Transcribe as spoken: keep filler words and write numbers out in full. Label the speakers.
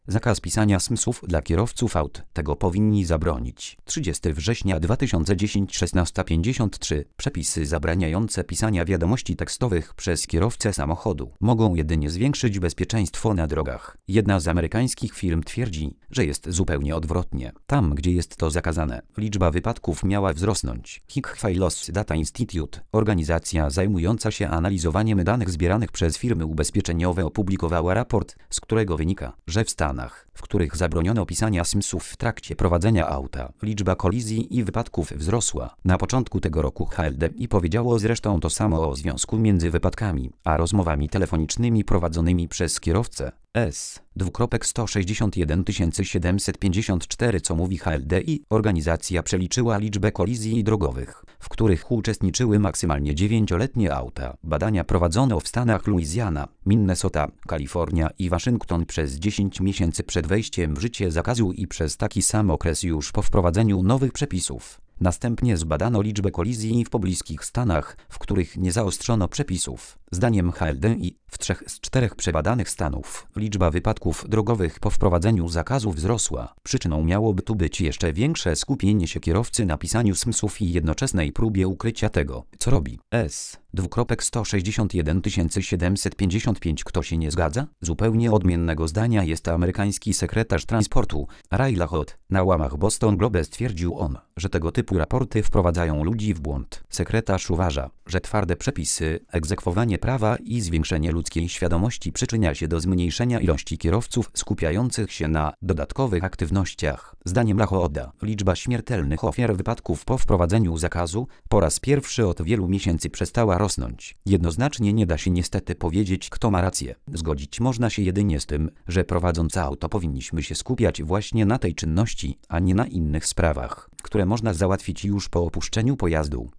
Speaker 1: Zakaz pisania smsów dla kierowców aut. Tego powinni zabronić. trzydziestego września dwa tysiące dziesiątego, szesnasta pięćdziesiąt trzy. Przepisy zabraniające pisania wiadomości tekstowych przez kierowcę samochodu mogą jedynie zwiększyć bezpieczeństwo na drogach. Jedna z amerykańskich firm twierdzi, że jest zupełnie odwrotnie. Tam, gdzie jest to zakazane, liczba wypadków miała wzrosnąć. High Loss Data Institute, organizacja zajmująca się analizowaniem danych zbieranych przez firmy ubezpieczeniowe, opublikowała raport, z którego wynika, że w Stanach, w których zabroniono pisania smsów w trakcie prowadzenia auta, liczba kolizji i wypadków wzrosła. Na początku tego roku H L D I powiedziało zresztą to samo o związku między wypadkami a rozmowami telefonicznymi prowadzonymi przez kierowcę. S. sto sześćdziesiąt jeden tysięcy siedemset pięćdziesiąt cztery. Co mówi H L D I? Organizacja przeliczyła liczbę kolizji drogowych, w których uczestniczyły maksymalnie dziewięcioletnie auta. Badania prowadzono w stanach Louisiana, Minnesota, Kalifornia i Waszyngton przez dziesięć miesięcy przed wejściem w życie zakazu i przez taki sam okres już po wprowadzeniu nowych przepisów. Następnie zbadano liczbę kolizji w pobliskich stanach, w których nie zaostrzono przepisów. Zdaniem H L D I, w trzech z czterech przebadanych stanów liczba wypadków drogowych po wprowadzeniu zakazu wzrosła. Przyczyną miałoby tu być jeszcze większe skupienie się kierowcy na pisaniu smsów i jednoczesnej próbie ukrycia tego, co robi. S. sto sześćdziesiąt jeden tysięcy siedemset pięćdziesiąt pięć. Kto się nie zgadza? Zupełnie odmiennego zdania jest amerykański sekretarz transportu, Ray LaHood. Na łamach Boston Globe stwierdził on, że tego typu raporty wprowadzają ludzi w błąd. Sekretarz uważa, że twarde przepisy, egzekwowanie prawa i zwiększenie ludzkiej świadomości przyczynia się do zmniejszenia ilości kierowców skupiających się na dodatkowych aktywnościach. Zdaniem LaHooda, liczba śmiertelnych ofiar wypadków po wprowadzeniu zakazu po raz pierwszy od wielu miesięcy przestała rosnąć. Jednoznacznie nie da się niestety powiedzieć, kto ma rację. Zgodzić można się jedynie z tym, że prowadząc auto powinniśmy się skupiać właśnie na tej czynności, a nie na innych sprawach, które można załatwić już po opuszczeniu pojazdu.